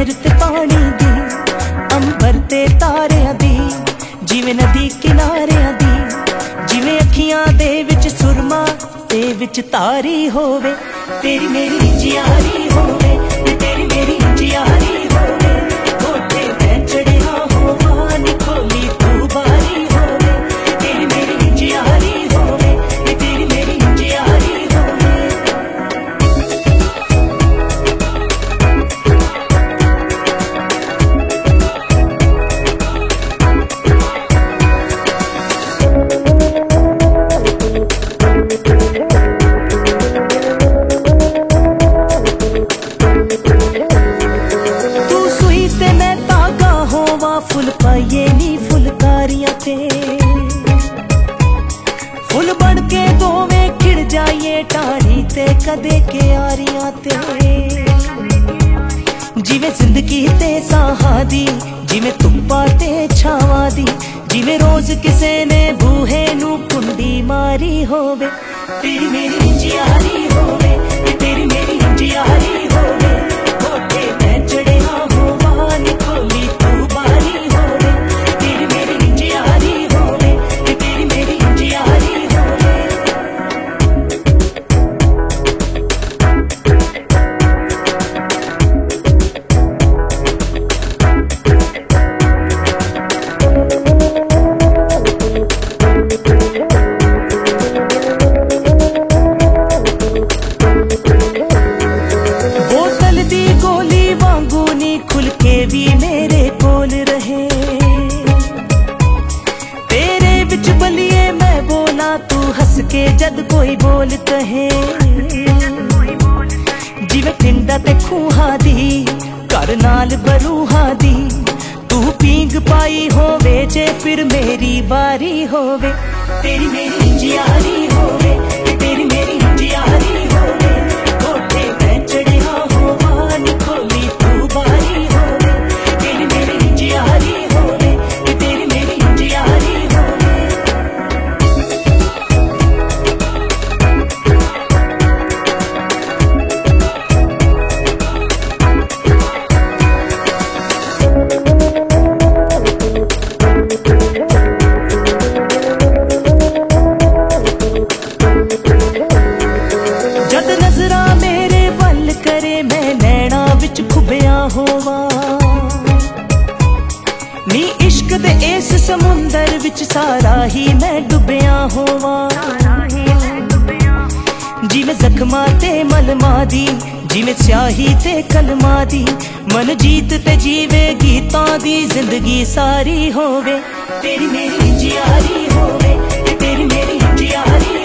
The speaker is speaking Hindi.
लहर ते पानी दी, अंबर ते तारियां दी, जिवें नदी किनारियां दी, जिवें अखियां दे विच सुरमा ते विच तारी होवे। तेरी मेरी जियारी होवे, तेरी मेरी जियारी होवे, कोठे मैं चढ़िया होवा नी खोली तू बारी होवे। तेरी मेरी जियारी होवे, तेरी मेरी जियारी होवे। फुल पाइए नी फुलकारियां ते, फुल बन के दोवें खिड़ जाइए टाड़ी ते कदे क्यारियां ते। जिवें जिंदगी ते साहां दी, जिवें धुप्पा ते छावां दी, जिवें रोज किसे ने बूहे नू कुंडी मारी होवे। तेरी मेरी जियारी होवे, तेरी मेरी जियारी होवे, कोठे मैं चढ़िया होवा नी खोली तू बारी होवे। तेरी मेरी जियारी होवे, तेरी मेरी जियारी होवे। बोतल दी गोली वांगू नी खुल के भी मेरे कोल रहे, तेरे विच बलिए मैं बोला तू हंस के जद कोई बोल कहे। जिवें पिंडा ते खूहा दी, घर नाल बरूहा दी, तू पींग पाई होवे जे फिर मेरी बारी होवे। तेरी मेरी जियारी होवे, तेरी मेरी जियारी होवे, कोठे मैं चढ़िया होवा नी खोली तू बारी होवे। तेरी मेरी जियारी होवे, तेरी मेरी जियारी होवे। जद नजरा मेरे वल करे मैं नैना विच खुबिया होवा, नी इश्क दे इस समुंदर विच सारा ही मैं डुबिया होवा। जिवें जख्मां ते मलमा दी, जिवें स्याही ते कलमा दी, मन जीत ते जीवे गीतां दी जिंदगी सारी होवे। तेरी मेरी जियारी होवे, तेरी मेरी जियारी